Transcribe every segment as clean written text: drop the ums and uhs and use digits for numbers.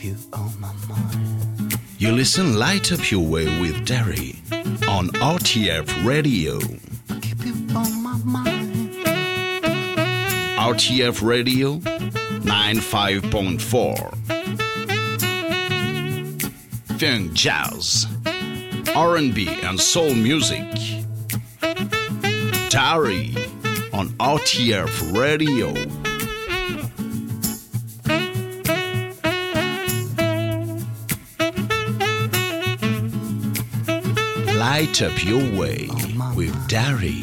you on my mind. You listen Light Up Your Way with Derry on RTF Radio. I keep you on my mind. RTF Radio 95.4. Funk, jazz, R&B and soul music. Derry on RTF Radio. Light Up Your Way with Derry.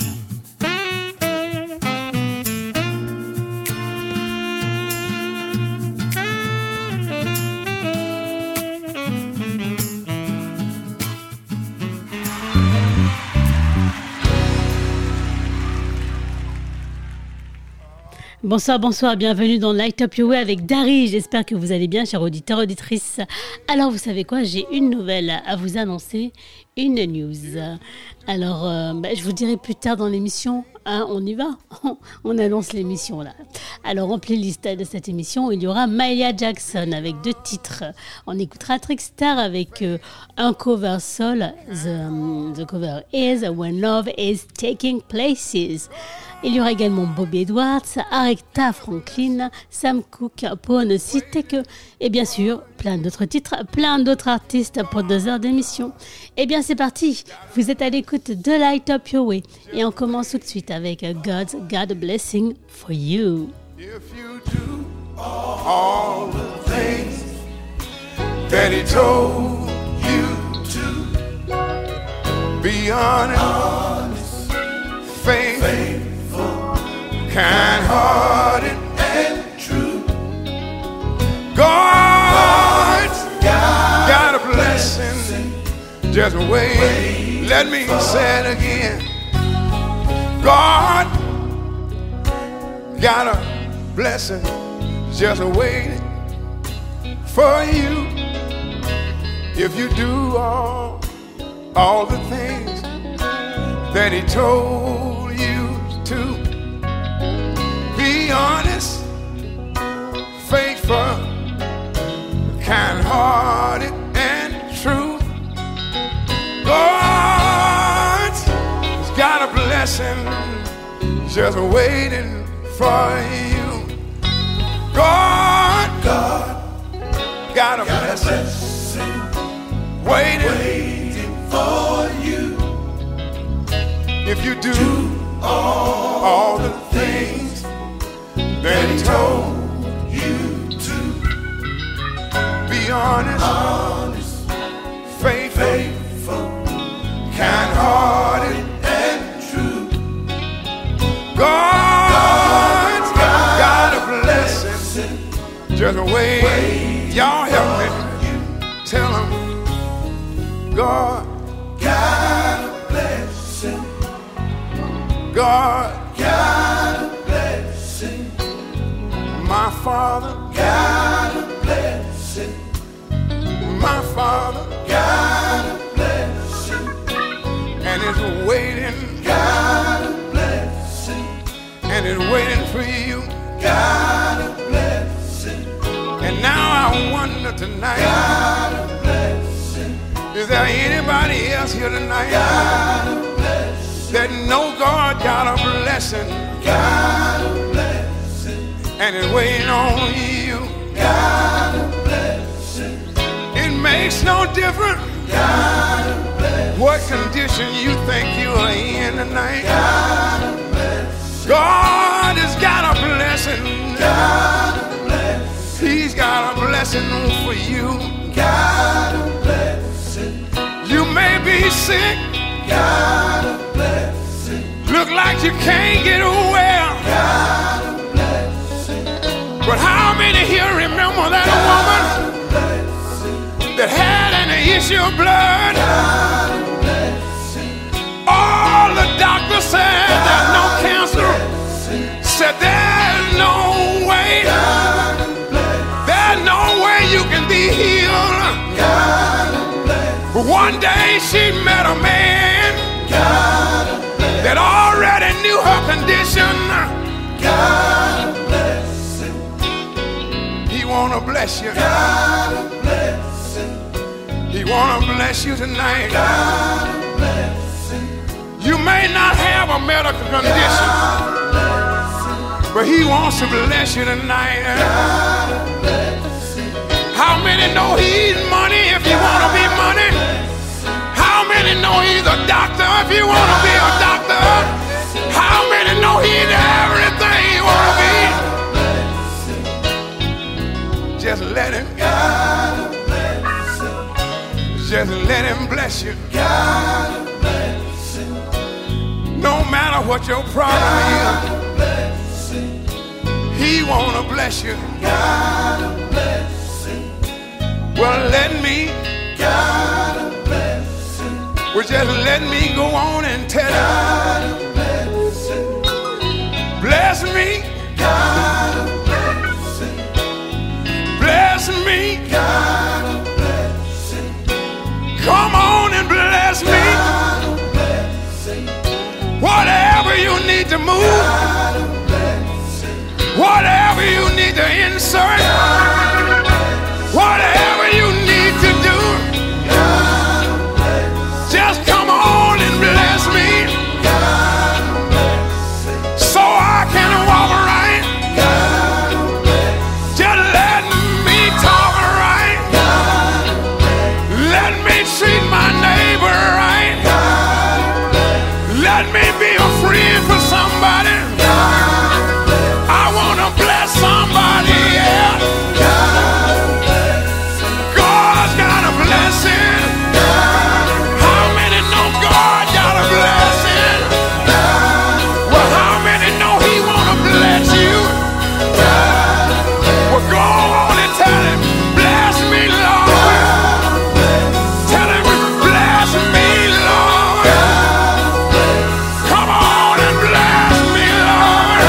Bonsoir, bonsoir, bienvenue dans Light Up Your Way avec Dari. J'espère que vous allez bien, chers auditeurs, auditrices. Alors, vous savez quoi, j'ai une nouvelle à vous annoncer, une news. Alors, je vous dirai plus tard dans l'émission, hein, on y va, on annonce l'émission là. Alors, en playlist de cette émission, il y aura Maya Jackson avec 2 titres. On écoutera Trickstar avec un cover soul, the cover is When Love is Taking Places. Il y aura également Bobby Edwards, Aretha Franklin, Sam Cooke, pour ne citer que, et bien sûr, plein d'autres titres, plein d'autres artistes pour 2 heures d'émission. Eh bien, c'est parti. Vous êtes à l'écoute de Light Up Your Way. Et on commence tout de suite avec God's Got a Blessing for You. If you do all the things that he told you to, be honest, faithful, kind-hearted, and true, God's got a blessing. Just wait. Let me say it again. God got a blessing just waiting for you. If you do all the things that he told you to, be honest, faithful, kind-hearted, and true, God's got a blessing just waiting for you. God got a blessing waiting for you. If you do all the things that he told you to, be honest, faithful, kind-hearted, and true, God's got a blessing just wait. Y'all help me. Tell him God got a blessing. God got a blessing. My Father got a blessing. My Father got a blessing. And it's waiting. Got a blessing. And it's waiting for you. Got a blessing. And now I wonder tonight, got a blessing. Is there anybody else here tonight? Got a blessing. That know God got a blessing. Got a blessing. And it's waiting on you. Got a blessing. It makes no difference. Got a blessing. What condition you think you are in tonight? Got a blessing. God has got a blessing. Got a blessing. He's got a blessing for you. Got a blessing. You may be sick. Got a blessing. Look like you can't get well. Got a blessing. But how many here remember that woman that had an issue of blood? Got a blessing. All the doctors said there's no cancer. Said there's no way. There's no way you can be healed. But one day she met a man that already knew her condition. God bless him. He won't wanna bless you. God bless him. He wanna bless you tonight. God bless him. You may not have a medical condition, but he wants to bless you tonight. How many know he's money if you want to be money? How many know he's a doctor if you want to be a doctor? How many know he's everything you want to be? Just let him. Just let him bless you. No matter what your problem is, he want to bless you. Well, let me. Well, just let me go on and tell you. Bless me. Bless me. Come on and bless me. Whatever you need to move, whatever you need to insert, whatever you need to do, just come on and bless me so I can walk right. Just let me talk right. Let me treat my neighbor right. Let me be a friend for somebody. I want to bless somebody else. God's got a blessing. How many know God got a blessing? Well, how many know he want to bless you? Well, go on and tell him, bless me, Lord. Tell him, bless me, Lord. Come on and bless me, Lord.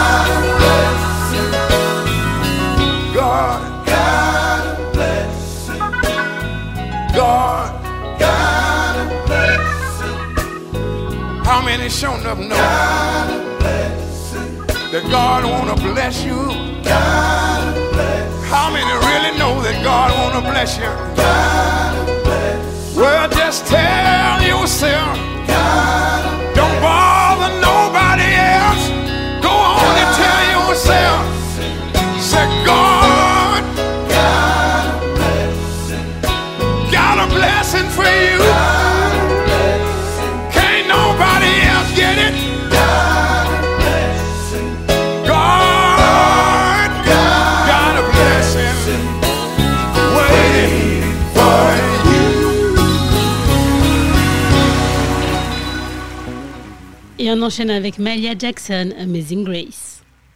God, God, how many shown up know that God want to bless you? How many really know that God want to bless you? Well, just tell yourself, don't bother nobody else. Go on and tell yourself, say, God got a blessing for you. Can't nobody else get it. God got a blessing waiting for you. Et on enchaîne avec Mahalia Jackson, Amazing Grace.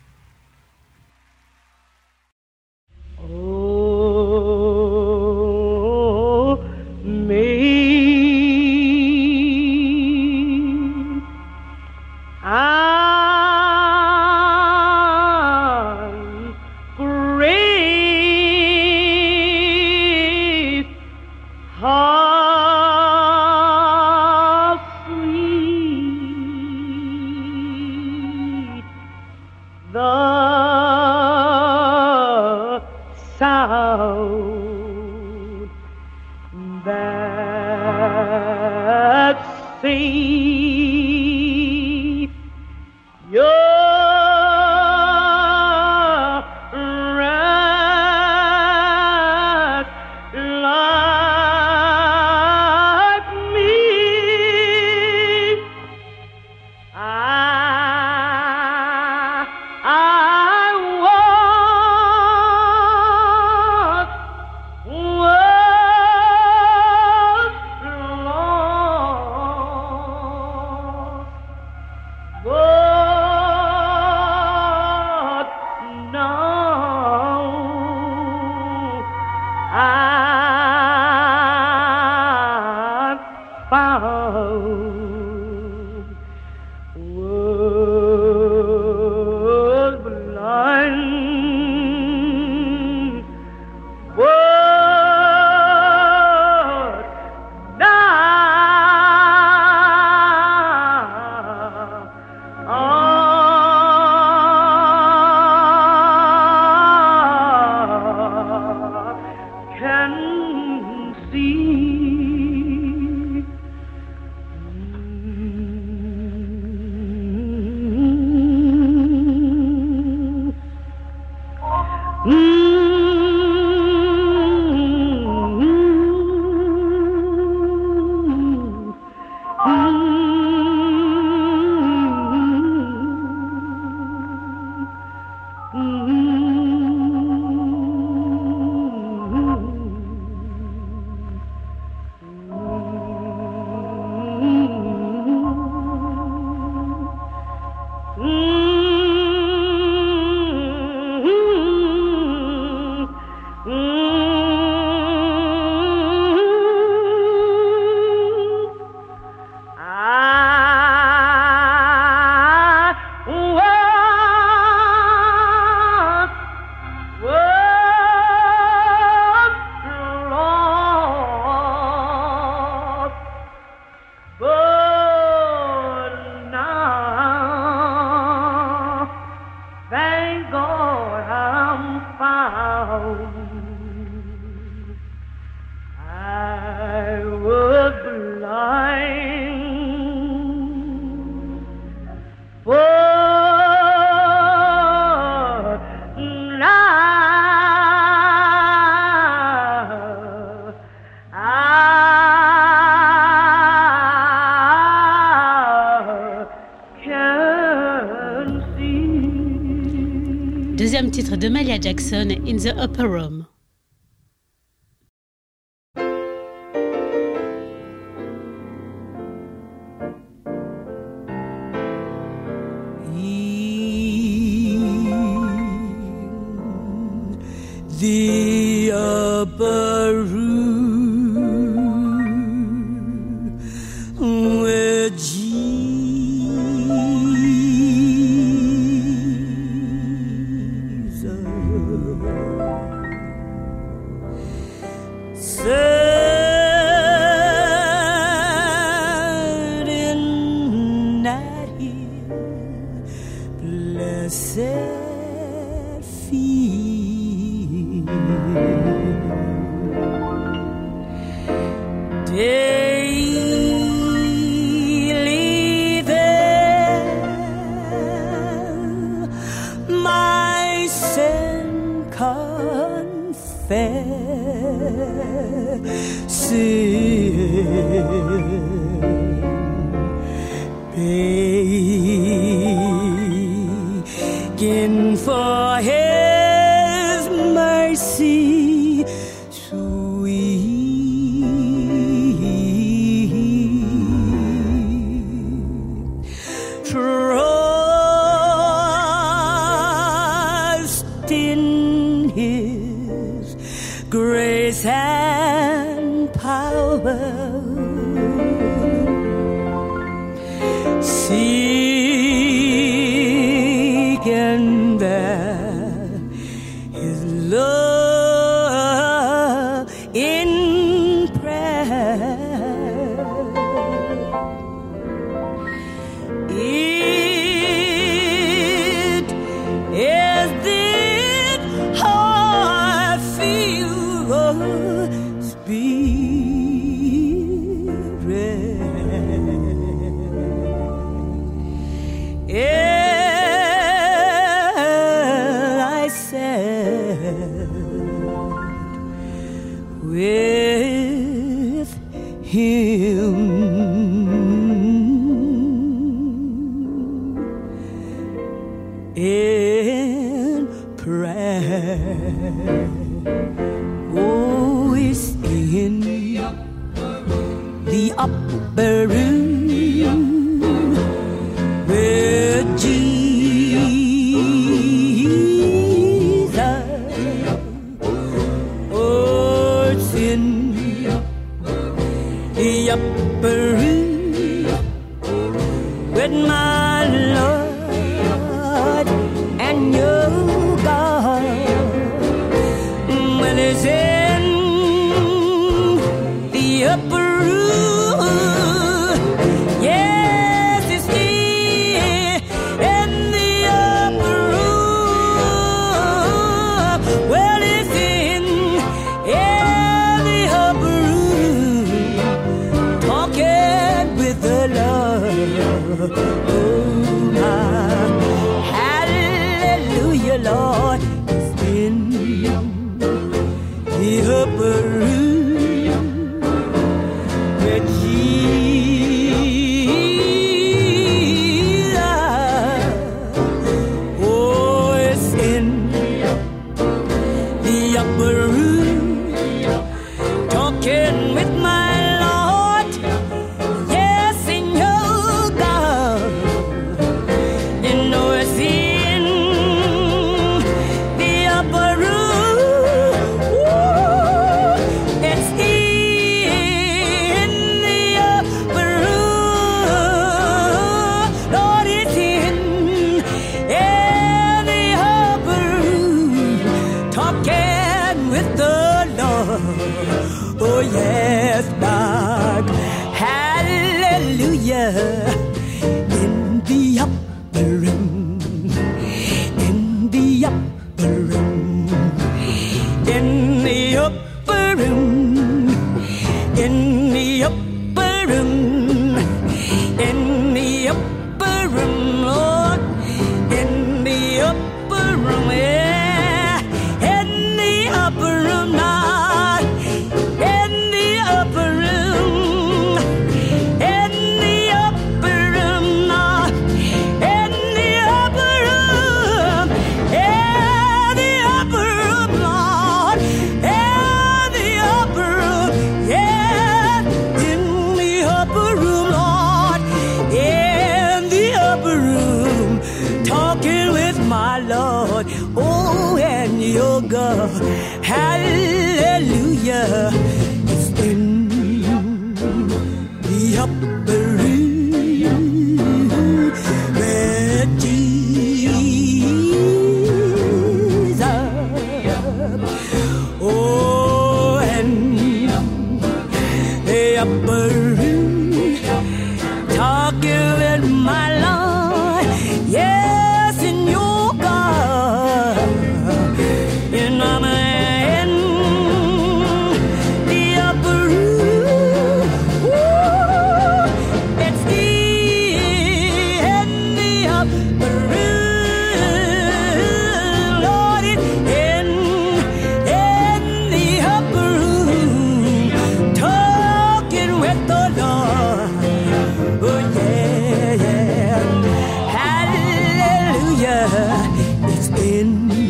Oh, me. I'm great. How sweet the sound that saved your wretch like me. I was lost. Deuxième titre de Mahalia Jackson, In the Upper Room. The upper room where Jesus sat in that hill, blessed feet. Daily there my sin begging for His mercy sweet. Trust in His grace and power. Seek and bear His love in prayer. It is this heart feel spirit. I said with Him in prayer. Oh, it's in the upper room where Jesus, oh, it's in the upper room with my Lord and your God. Well, it's in the upper room. Yes, it's in the upper room. Well, it's in the upper room, talking with the Lord. Oh, my, hallelujah, Lord, it's in the upper room where Jesus, oh, it's in the upper room, talking with my Lord, yes, in your God. You know it's in the upper room. Oh yes, God. Hallelujah. In the upper room, in the upper room, in the upper room, in the upper room, in the upper room, Lord, in the upper room, yeah, in the upper room, Lord, in the upper room, in the upper room, Lord, in the upper room, yeah, the upper room, Lord, yeah, the upper room, yeah, in the upper room, Lord, in the upper room, talking with my Lord, oh, and your God, hallelujah, it's in the upper room where Jesus, oh, and the upper room, talking with my Lord, yes, in your God, and I'm in the upper room, ooh, it's in the upper room, Lord, it's in the upper room, talking with the Lord. Oh yeah, yeah. Hallelujah. It's in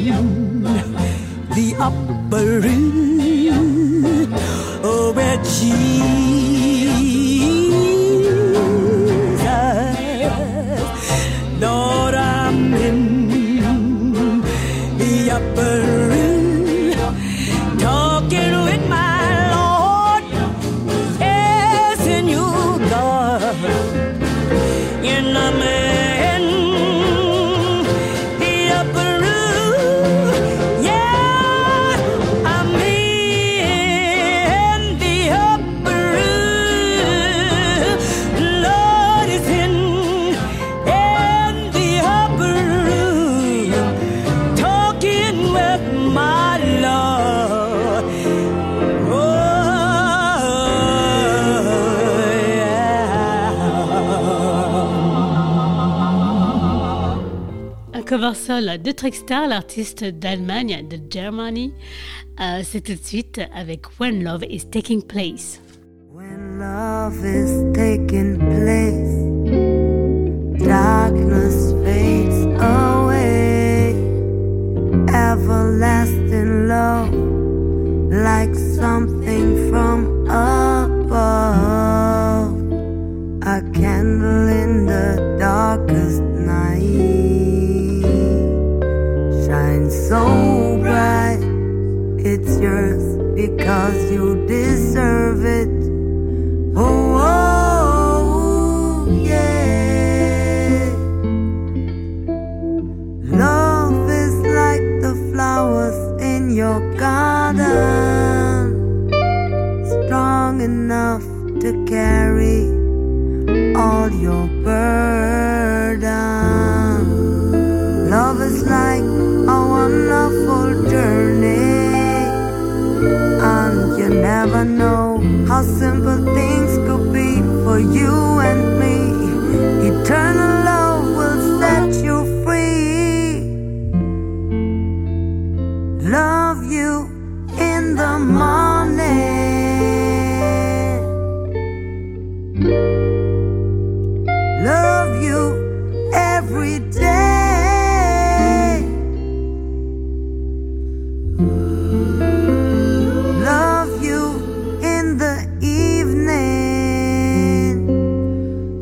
the upper room. Oh, where Jesus, Lord, I'm in the upper room, talking with my Lord. Yes, in you, God. And I'm in the upper room. Yeah, I'm in the upper room. Lord is in the upper room, talking with my Lord. Oh, yeah. Un cover sol de Trickstar, l'artiste d'Allemagne, de Germany. C'est tout de suite avec When Love is Taking Place. When love is taking place, darkness fades away. Everlasting love, like something from above. A candle in the darkest night shines so bright. It's yours because you deserve it. Oh, oh, yeah. Love is like the flowers in your garden, strong enough to carry all your burden. Love is like a wonderful journey, and you never know how simple things could be for you and me. Eternal love will set you free. Love you in the morning, love you every day. Love you in the evening,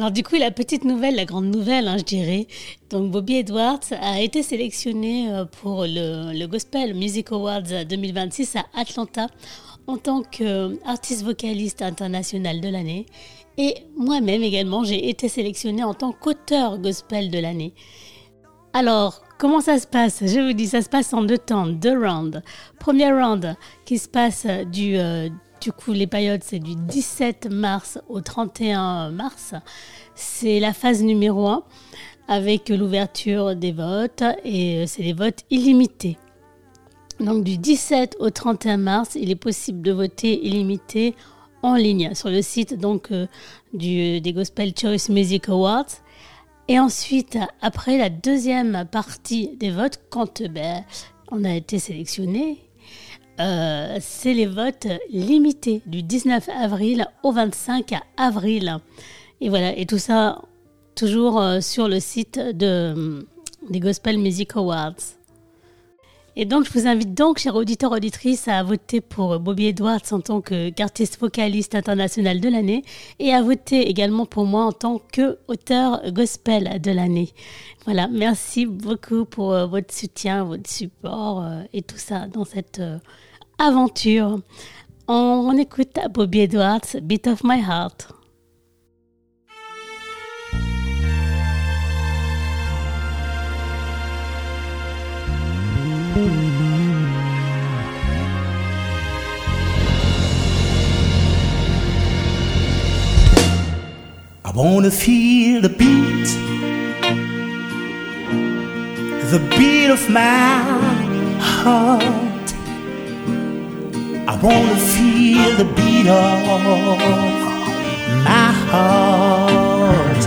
Alors du coup, la petite nouvelle, la grande nouvelle, je dirais. Donc Bobby Edwards a été sélectionné pour le Gospel Music Awards 2026 à Atlanta en tant qu'artiste vocaliste international de l'année. Et moi-même également, j'ai été sélectionnée en tant qu'auteur gospel de l'année. Alors, comment ça se passe? Je vous dis, ça se passe en 2 temps, 2 rounds. Premier round qui se passe du coup, les périodes, c'est du 17 mars au 31 mars. C'est la phase numéro 1 avec l'ouverture des votes et c'est des votes illimités. Donc, du 17 au 31 mars, il est possible de voter illimité en ligne sur le site donc, des Gospel Choice Music Awards. Et ensuite, après la deuxième partie des votes, quand on a été sélectionné, c'est les votes limités du 19 avril au 25 avril. Et voilà, et tout ça toujours sur le site des Gospel Music Awards. Et donc, je vous invite donc, chers auditeurs, auditrices, à voter pour Bobby Edwards en tant qu'artiste vocaliste international de l'année et à voter également pour moi en tant qu'auteur gospel de l'année. Voilà, merci beaucoup pour votre soutien, votre support et tout ça dans cette aventure. On écoute Bobby Edwards, Beat of My Heart. I wanna feel the beat of my heart. I wanna feel the beat of my heart.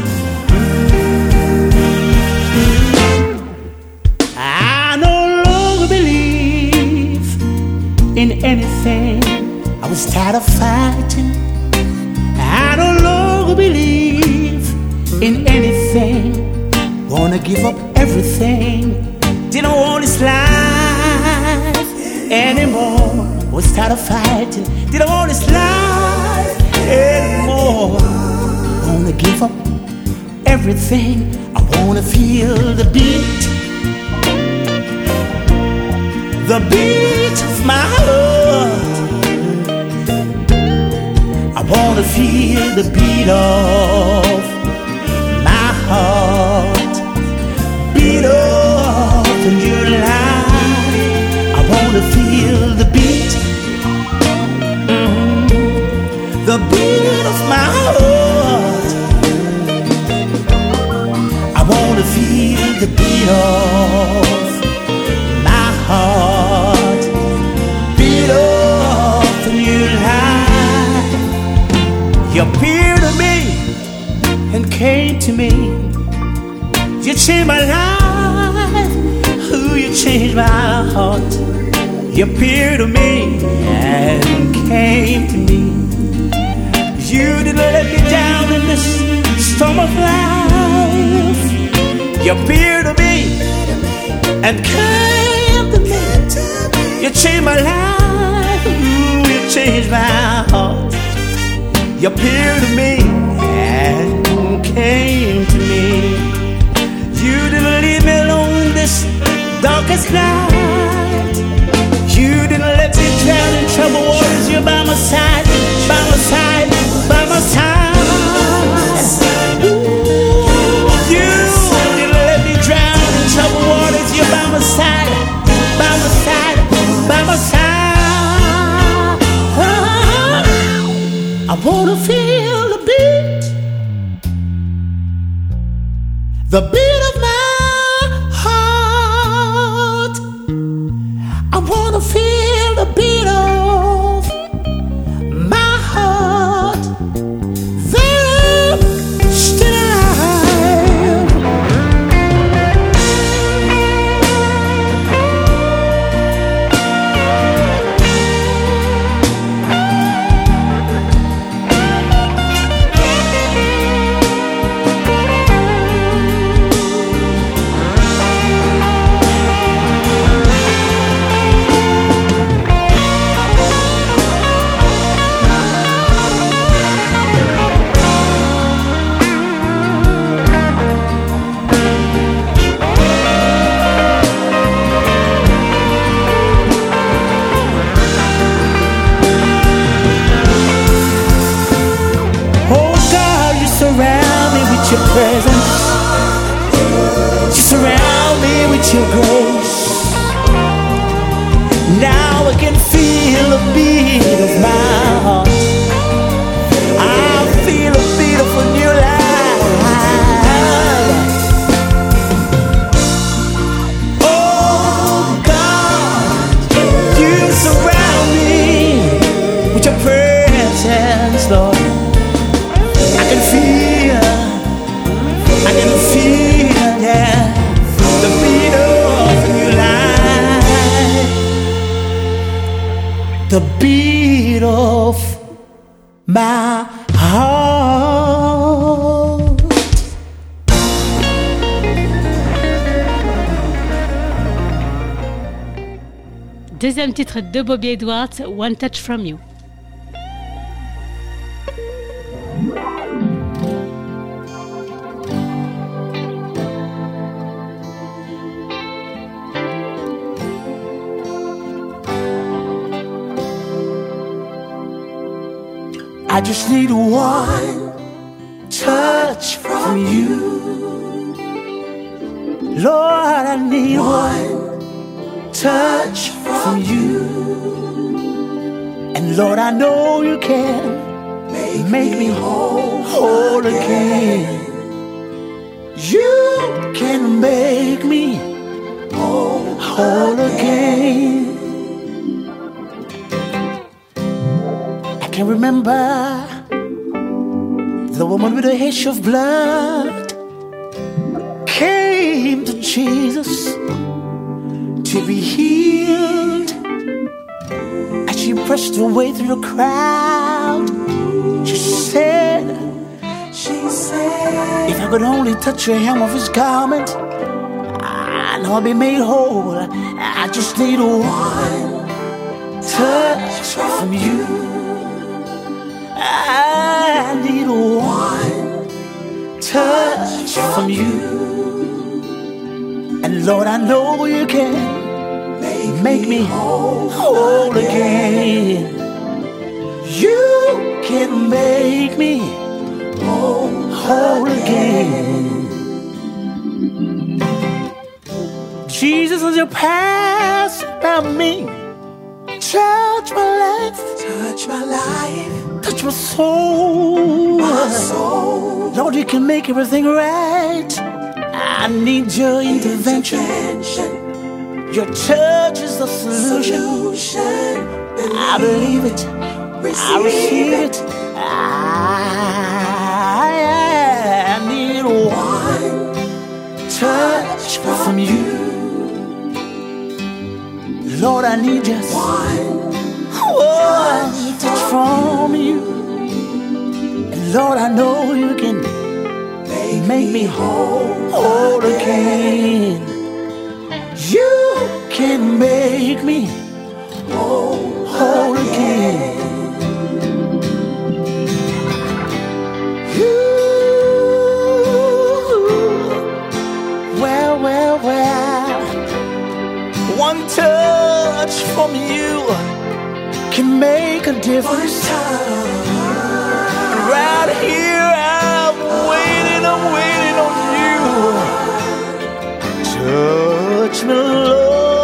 I no longer believe in anything. I was tired of fighting. I no longer believe in anything. Wanna give up everything. Didn't want this life anymore. Was tired of fighting. Didn't want this life anymore. Wanna give up everything. I wanna feel the beat of my heart. I wanna feel the beat of my heart. Beat of the new life. I wanna feel the beat, the beat of my heart. I wanna feel the beat of my heart. Beat of the new life. You appeared to me and came to me. You changed my life. Ooh, you changed my heart. You appeared to me and came to me. You didn't let me down in this storm of life. You appeared to me and came to me. You changed my life. Ooh, you changed my heart. You appeared to me and came to me. You didn't leave me alone in this darkest night. You didn't let me drown in troubled waters. You're by my side, by my side, by my side. Ooh, you didn't let me drown in troubled waters. You're by my side, by my side, by my side. I wanna feel the beat of my heart. I wanna feel the beat of my heart. There, still alive. with your presence. You surround me with your grace. Now I can feel a beat of my heart. I feel a beautiful new life. Oh God, you surround me with your presence, Lord. I can feel, yeah, the beat of a new life. The beat of my heart. Deuxième titre de Bobby Edwards, One Touch From You. I just need one touch from you. Lord, I need one touch from you. And Lord, I know you can make me whole again. You can make me whole again. I can remember the woman with a issue of blood came to Jesus to be healed. As she pressed her way through the crowd, she said, if I could only touch the hem of his garment, I know I'll be made whole. I just need one touch from you. I need one touch from you. And Lord, I know you can make me whole again. You can make me whole again. Jesus, as you pass by me, touch my life, touch my life. Touch my soul. Lord, you can make everything right. I need your intervention. Your touch is the solution. I believe it. I receive it. I need one touch from you. Lord, I need just one touch from you. And Lord, I know you can make me whole again. You can make me whole again. You, well, one touch from you can make a difference. Right here I'm waiting on you. Touch me, Lord.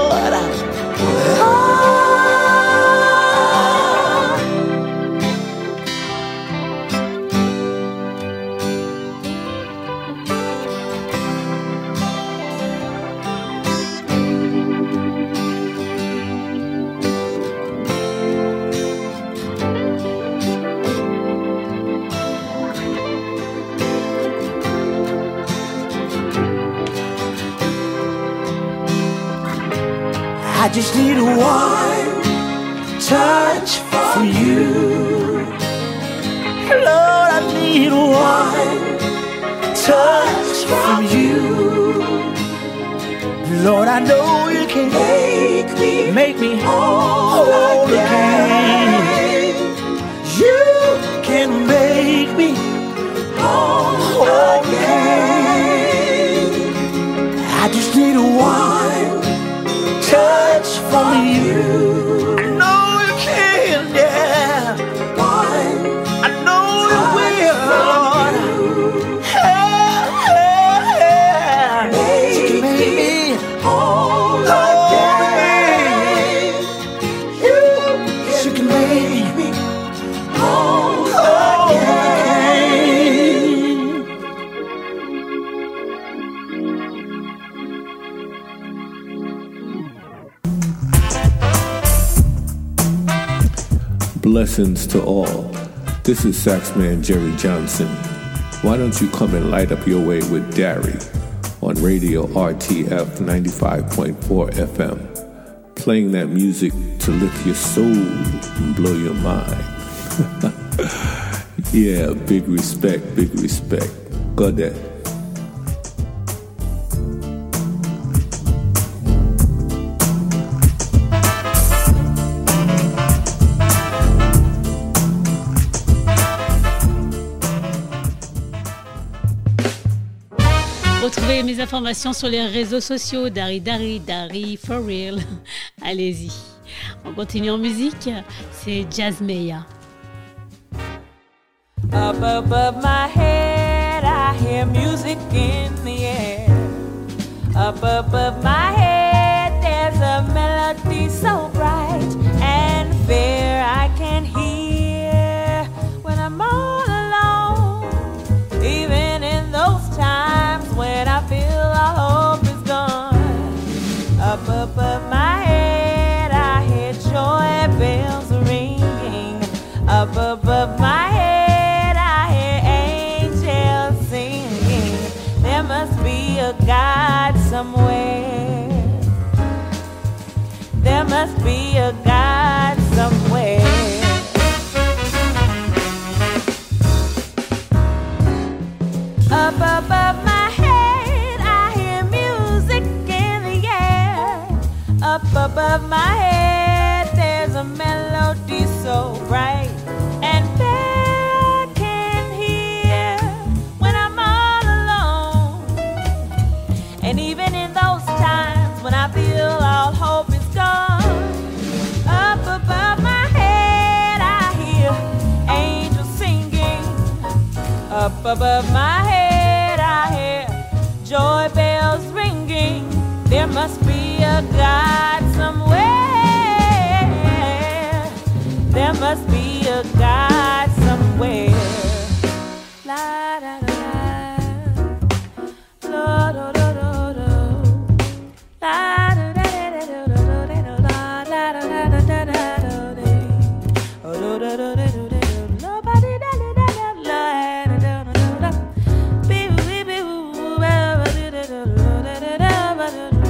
I just need one touch from you. Lord, I need one touch from you. Lord, I know you can make me whole again. You can make me whole again. I just need one touch from you. I know you can, yeah. I know you will, Lord. Hey. Blessings to all. This is Saxman Jerry Johnson. Why don't you come and light up your way with Dari on Radio RTF 95.4 FM, playing that music to lift your soul and blow your mind. Yeah, big respect, big respect. Got that. Retrouvez mes informations sur les réseaux sociaux. Dari for real. Allez-y. On continue en musique. C'est Jazzmeya. Up above my head, I hear music in the air. Up above my head, there's a melody so bright and fair I can hear when I'm all alone. Even in those times when I feel all hope is gone. Up above my head, I hear joy bells ringing. Up above my head, I hear angels singing. There must be a God somewhere. There must be a God somewhere. Up above my head, I hear music in the air. Up above my head, there's a melody so bright and fair I can hear when I'm all alone. And even in those times when I feel all hope is gone, up above my head, I hear angels singing. Up above my head, I hear joy bells ringing. There must be a God somewhere. There must be a God somewhere. La da da da, la da da da da, la da da da da da da, la da da da da da da, oh da da da da da, nobody da da da da, la da da da da, be be be boo, ba ba da da da da da ba da da da da.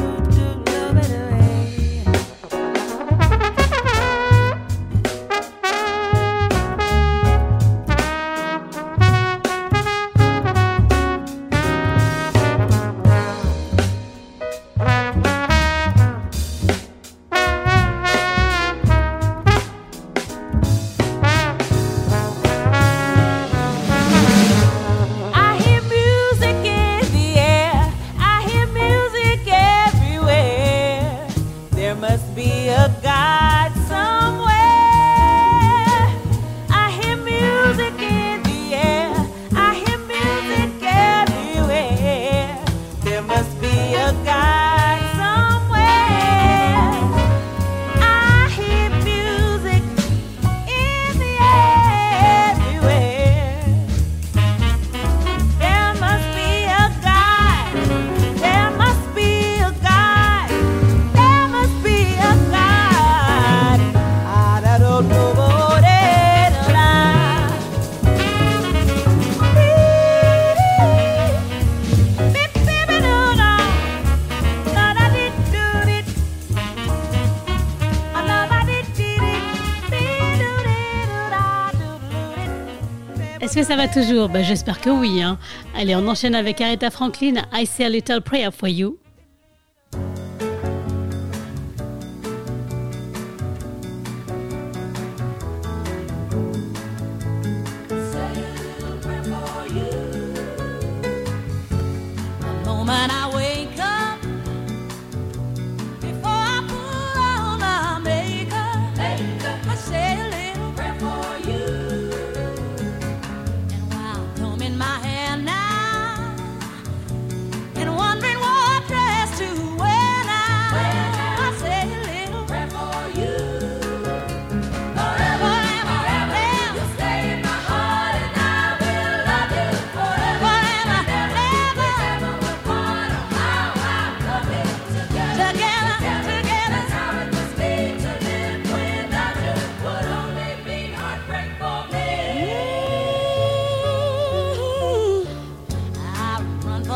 Est-ce que ça va toujours? J'espère que oui. Hein. Allez, on enchaîne avec Aretha Franklin. I say a little prayer for you.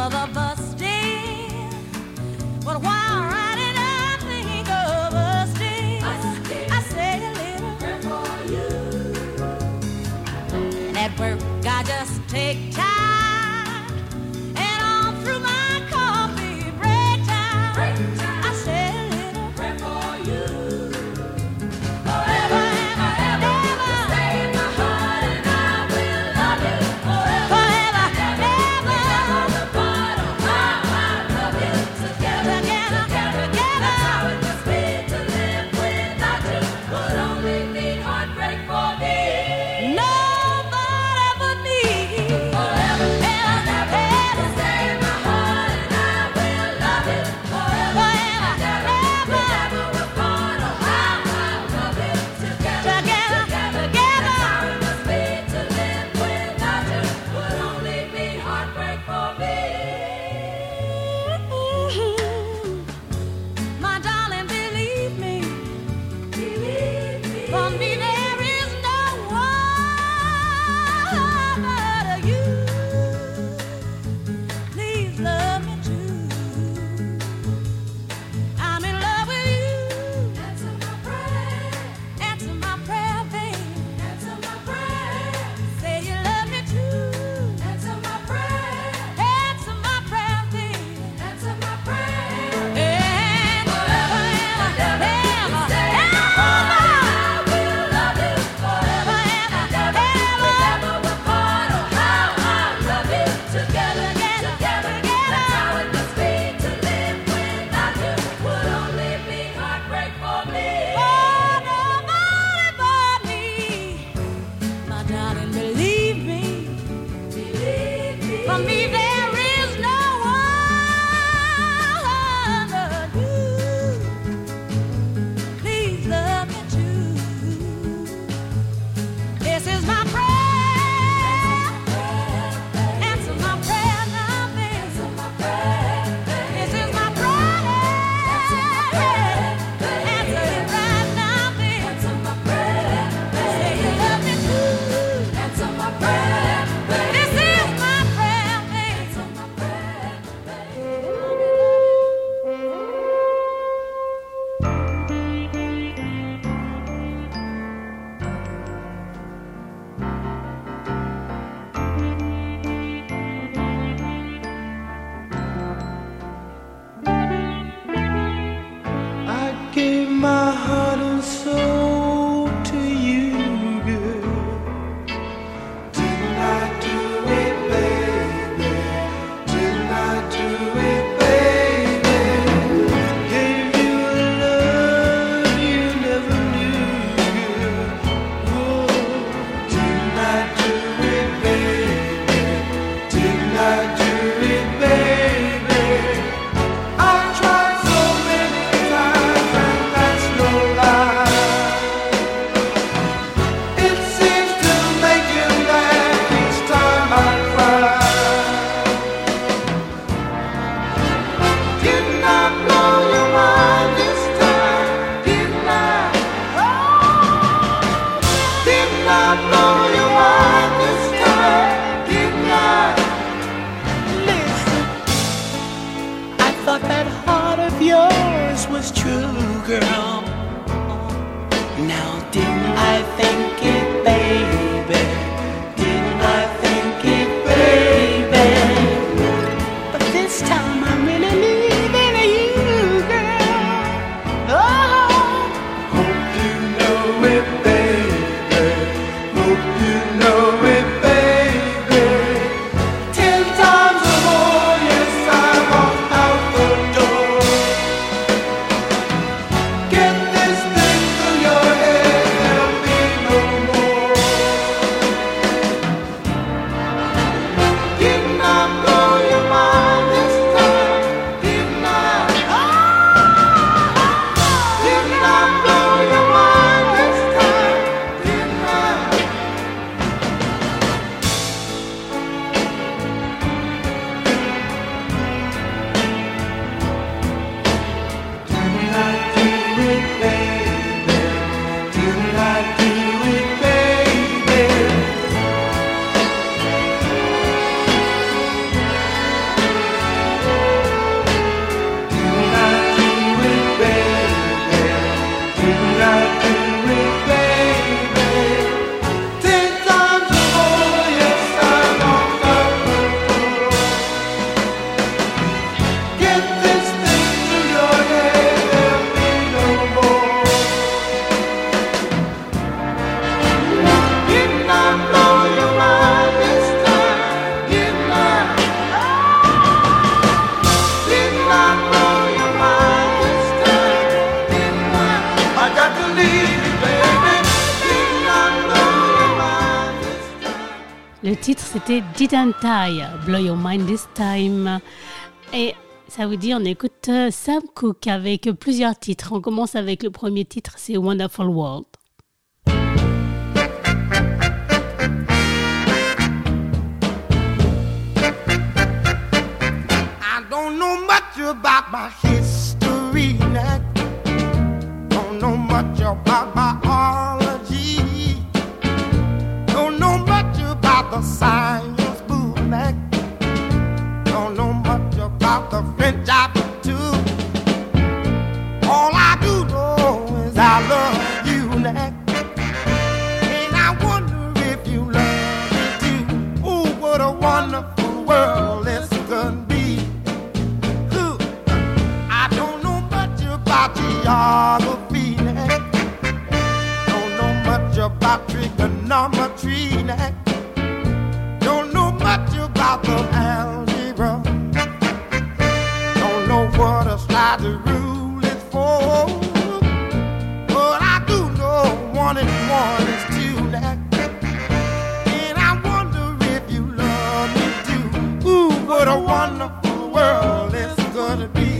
other bus stand. But while riding, I think of us days. I say a little prayer for you. And at work, I just take time. And all through my coffee break time, I say a little prayer for you. Forever and ever, stay in my heart, and I will love you forever and ever. The part of how I love you together. That's how it must be to live without you. Would only mean heartbreak for me. Nobody but me. Forever and ever, stay in my heart, and I will love you forever and ever. Never will part of how I love you together. That's how it must be to live without you. Would only mean heartbreak for me. My darling, believe me. For me there is no one but you. Please love me too. I'm in love with you. Answer my prayer. Answer my prayer, babe. Answer my prayer. Say you love me too. Answer my prayer. Answer my prayer, babe. Answer my prayer. And forever and ever, stay in my heart. I will love you forever and ever. Never will part of how I love you together. That's how it must be to live without you. Would only be heartbreak for me. Oh, nobody but me. My darling, believe me. For me there is no one but you. Please love me too. This is my prayer. Answer my prayer now, baby. This is my prayer. Answer it right now, baby. Say you love me too. Answer my prayer. This is my prayer, baby. I gave my heart and soul to you, girl. Didn't I do it, baby? Didn't I do it, baby? Gave you a love you never knew, girl. Oh, didn't I do it, baby? Didn't I do it, baby? I tried so many times, and that's no lie. It seems to make you mad each time I cry. Didn't I blow your mind this time? Didn't I? Didn't I blow your mind this time? Didn't I? Listen, I thought that heart of yours was true, girl. Now didn't I think it, baby? Didn't I think it, baby? But this time I'm really leaving you, girl. Oh, Hope you know it, baby. Hope you know it, baby. 10 times or more, yes, I walked out the door. Get this thing through your head, there'll be no more. Didn't I blow your mind this time? titre, c'était Didn't I Blow Your Mind This Time. Et ça vous dit, on écoute Sam Cooke avec plusieurs titres. On commence avec le premier titre, c'est Wonderful World. I don't know much about my history, don't know much about biology, don't know much about the science book, don't know much about the French aptitude. All I do know is I love you, and I wonder if you love me too. Ooh, what a wonderful world this could be. Ooh, I don't know much about geography, don't know much about trigonometry, don't know much about the algebra, don't know what a slide rule is for, but I do know 1 and 1 is 2, and I wonder if you love me too. Ooh, what a wonderful world this gonna be.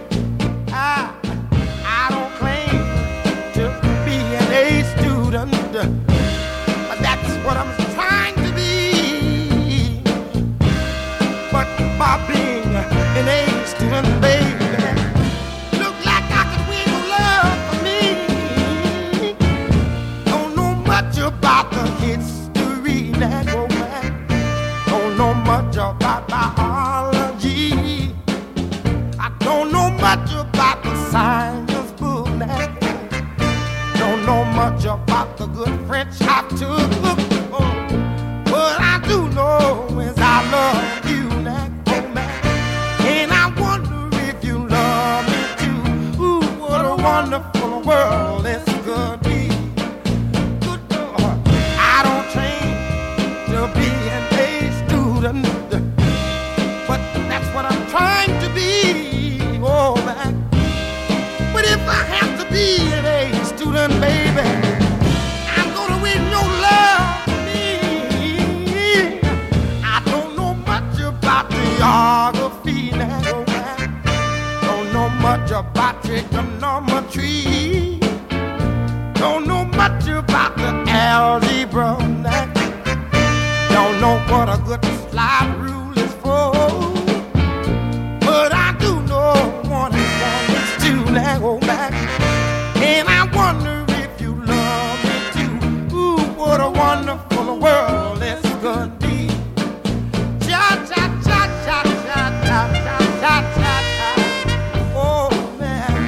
I don't claim to be an A student, but that's what I'm trying to be. But by being an A student, baby, look like I could win love for me. Don't know much about the history, don't know much about biology, I don't know much about the science book, don't know much about the good French how to look. What I do know is I love you, and I wonder if you love me too. Ooh, what a wonderful world this could be. Good Lord, I don't train to be an A student, but that's what I'm trying to be. Oh, man. But if I have to be an A student, baby, I'm gonna win your love for me. I don't know much about geography, don't know much about trigonometry, don't know much about the algebra, don't know what a good slide rule is for, but I do know 1 and 1 is 2, and I wonder if you love me too. Ooh, what a wonderful world this could be. Cha cha cha cha cha cha cha cha cha. Oh man,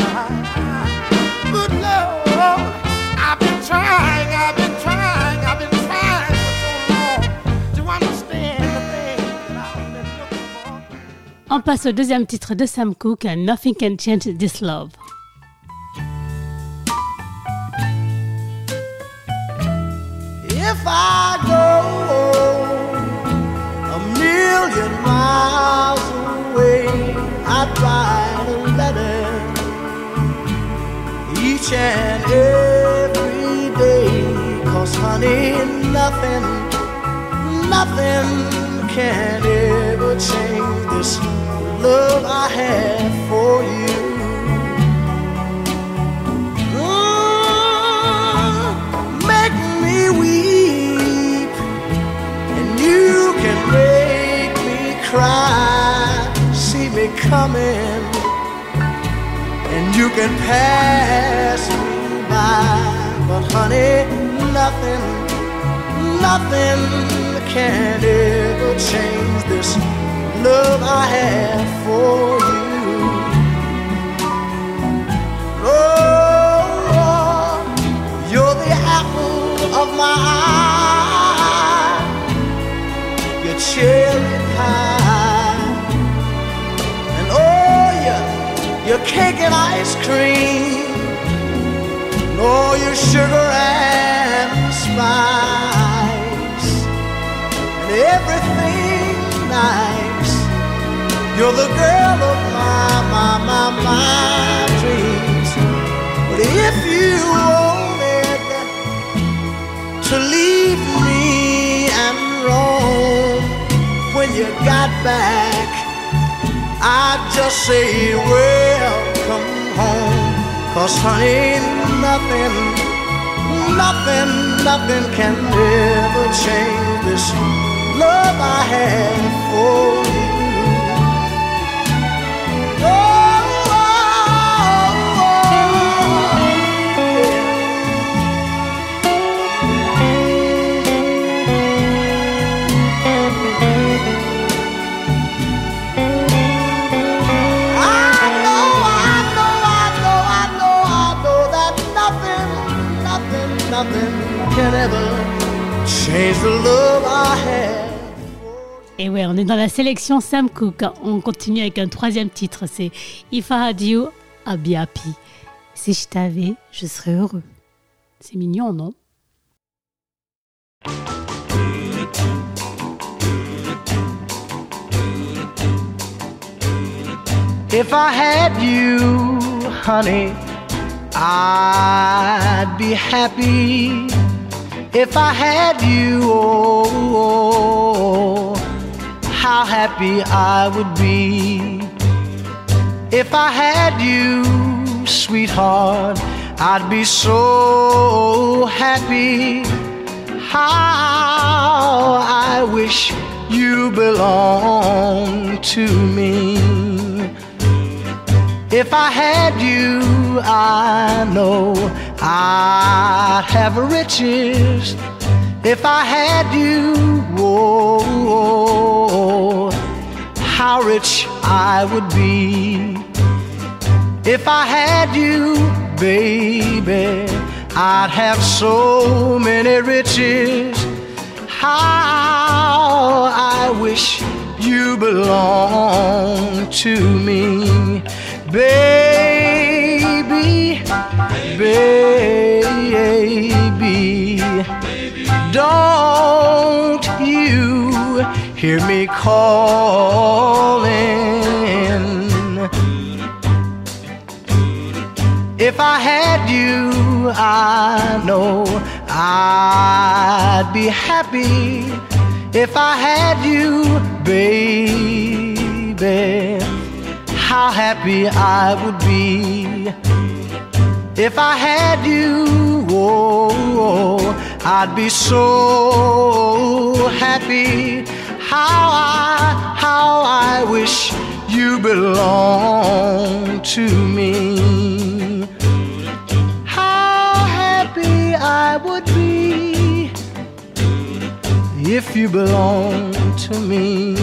good Lord, I've been trying for so long to understand the things that I've been looking for. On passe au deuxième titre de Sam Cooke, Nothing Can Change This Love. If I go a million miles away, I'd write a letter each and every day. 'Cause honey, nothing can ever change this love I have for you. Make me weep, and you can make me cry. See me coming, and you can pass me by. But honey, nothing can ever change this love I have for you. Oh, you're the apple of my eye, your cherry pie, and oh, your cake and ice cream, and all your sugar and spice, and everything nice. You're the girl of my dreams. But if you wanted to leave me and roam you got back, I'd just say welcome home. 'Cause honey, nothing can ever change this love I have for you. Can ever change the love I have. Et ouais, on est dans la sélection Sam Cooke. On continue avec un troisième titre, c'est If I Had You, I'd Be Happy. Si je t'avais, je serais heureux. C'est mignon, non? If I had you, honey, I'd be happy. If I had you, oh, how happy I would be. If I had you, sweetheart, I'd be so happy. How I wish you belonged to me. If I had you, I know I'd have riches. If I had you, oh, how rich I would be. If I had you, baby, I'd have so many riches. How I wish you belonged to me. Baby, baby, don't you hear me calling? If I had you, I know I'd be happy. If I had you, baby, how happy I would be. If I had you, oh, I'd be so happy. How I wish you belonged to me. How happy I would be if you belonged to me.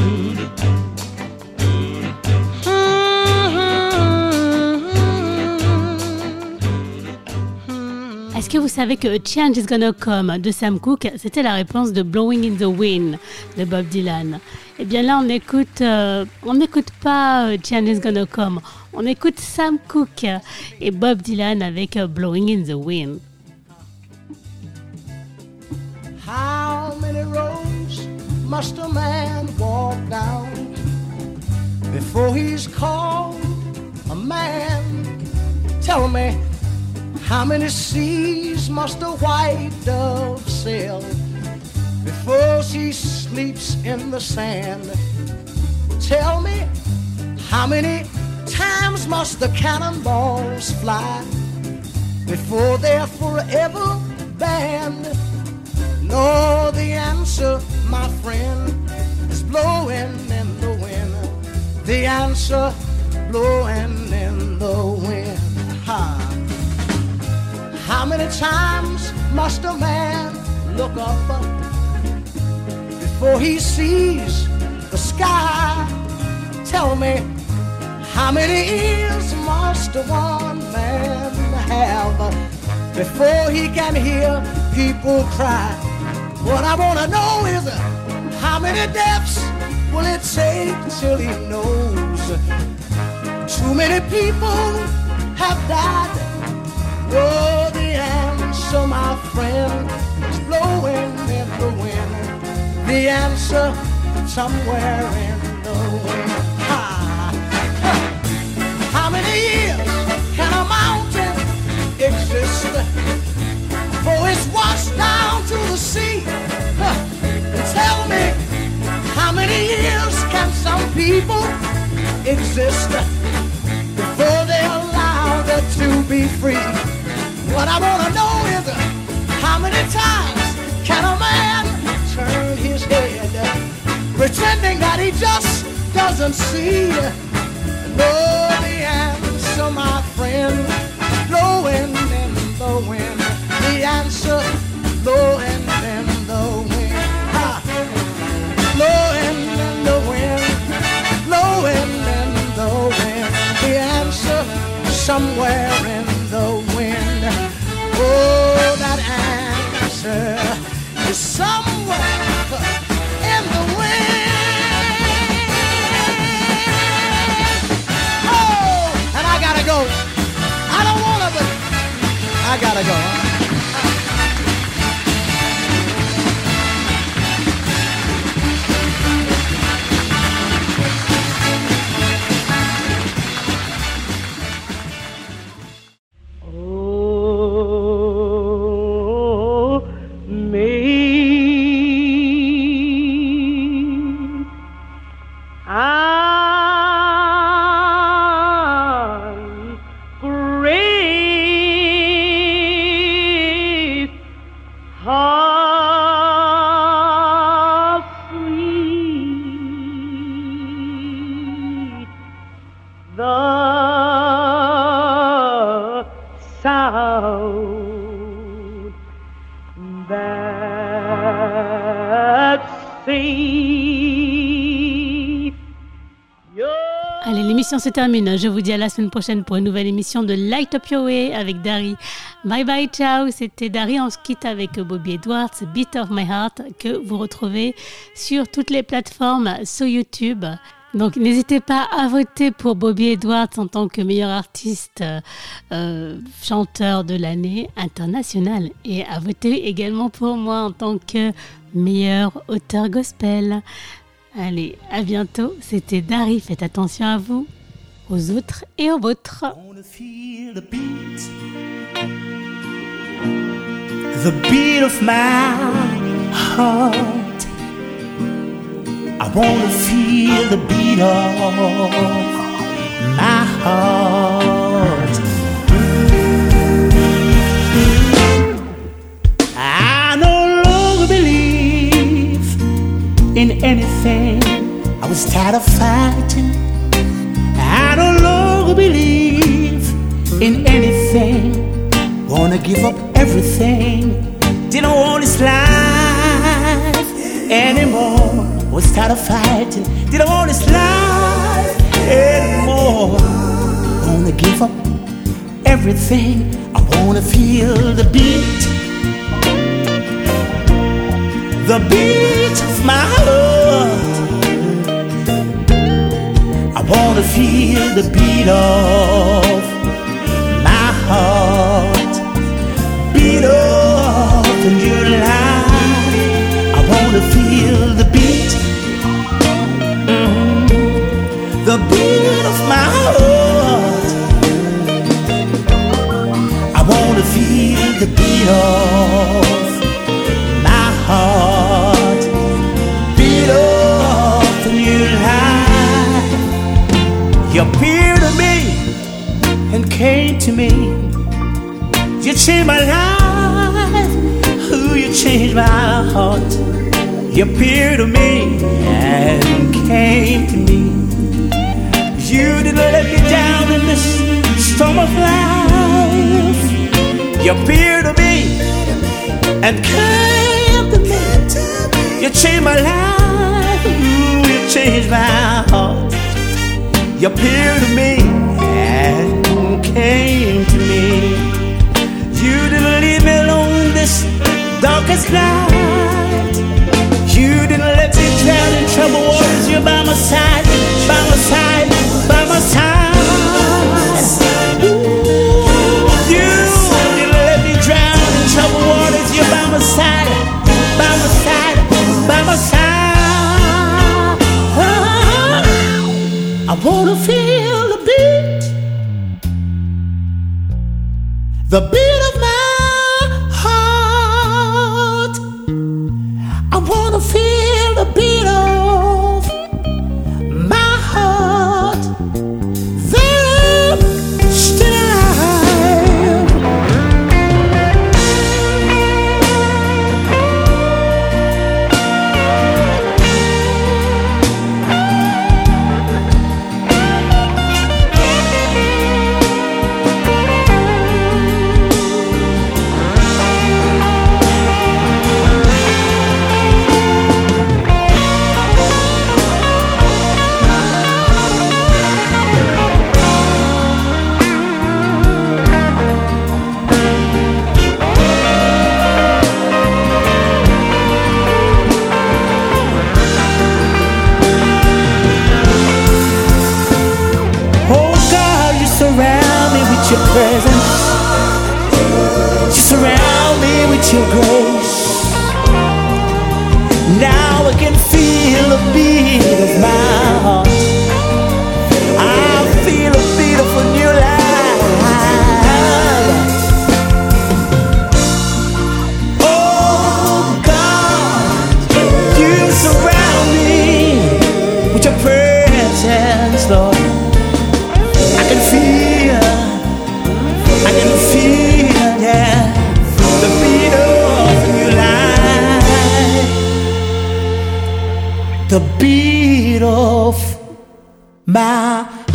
Est-ce que vous savez que A Change is Gonna Come de Sam Cooke, c'était la réponse de Blowing in the Wind de Bob Dylan? Eh bien là, on n'écoute pas Change is Gonna Come, on écoute Sam Cooke et Bob Dylan avec Blowing in the Wind. How many roads must a man walk down before he's called a man? Tell me, how many seas must a white dove sail before she sleeps in the sand? Tell me, how many times must the cannonballs fly before they're forever banned? No, the answer, my friend, is blowing in the wind. The answer, blowing in the wind. Ha. How many times must a man look up before he sees the sky? Tell me, how many ears must one man have before he can hear people cry? What I want to know is how many deaths will it take till he knows? Too many people have died. Oh, the answer, my friend, is blowing in the wind. The answer, somewhere in the wind. How many years can a mountain exist before it's washed down to the sea? And tell me, how many years people exist before they're allowed to be free. What I want to know is how many times can a man turn his head pretending that he just doesn't see? Know the answer, my friend, blowing in the wind. The answer, blowing in the wind. Ha. Blowing in the wind, blowing in the wind. The answer, somewhere in the wind. Oh, that answer is somewhere in the wind. Oh, and I gotta go. I don't wanna, but I gotta go. Allez, l'émission se termine. Je vous dis à la semaine prochaine pour une nouvelle émission de Light Up Your Way avec Dari. Bye bye, ciao. C'était Dari. On se quitte avec Bobby Edwards, Beat of My Heart, que vous retrouvez sur toutes les plateformes, sur YouTube. Donc n'hésitez pas à voter pour Bobby Edwards en tant que meilleur artiste chanteur de l'année international et à voter également pour moi en tant que meilleur auteur gospel. Allez, à bientôt. C'était Dari. Faites attention à vous, aux autres et aux vôtres. The beat of my heart. I wanna feel the beat of my heart. I no longer believe in anything. I was tired of fighting. I no longer believe in anything. Wanna give up everything. Didn't want this life anymore. Was tired of fighting. Didn't want this life anymore. Wanna give up everything. I wanna feel the beat. The beat of my heart. I wanna feel the beat of my heart. Beat of the new life. I wanna feel the beat. The beat of my heart. I wanna feel the beat of my heart. Beat of the new life. You appeared to me and came to me. You changed my life. Ooh, you changed my heart. You appeared to me and came to me. You didn't let me down in this storm of life. You appeared to me and came to me. You changed my life. Ooh, you changed my heart. You appeared to me and came to me. You didn't leave me alone in this darkest night. You didn't let me drown in troubled waters. You're by my side, by my side, by my side. Ooh, you didn't let me drown in troubled waters. You're by my side, by my side, by my side. I wanna feel the beat. The beat of my heart. I wanna feel the beat of my presence. You surround me with your grace. Now I can feel the beat of my heart. I feel a beautiful new life. Oh God, you surround me with your presence, Lord. I can feel, yeah, the beat of a new life. The beat of my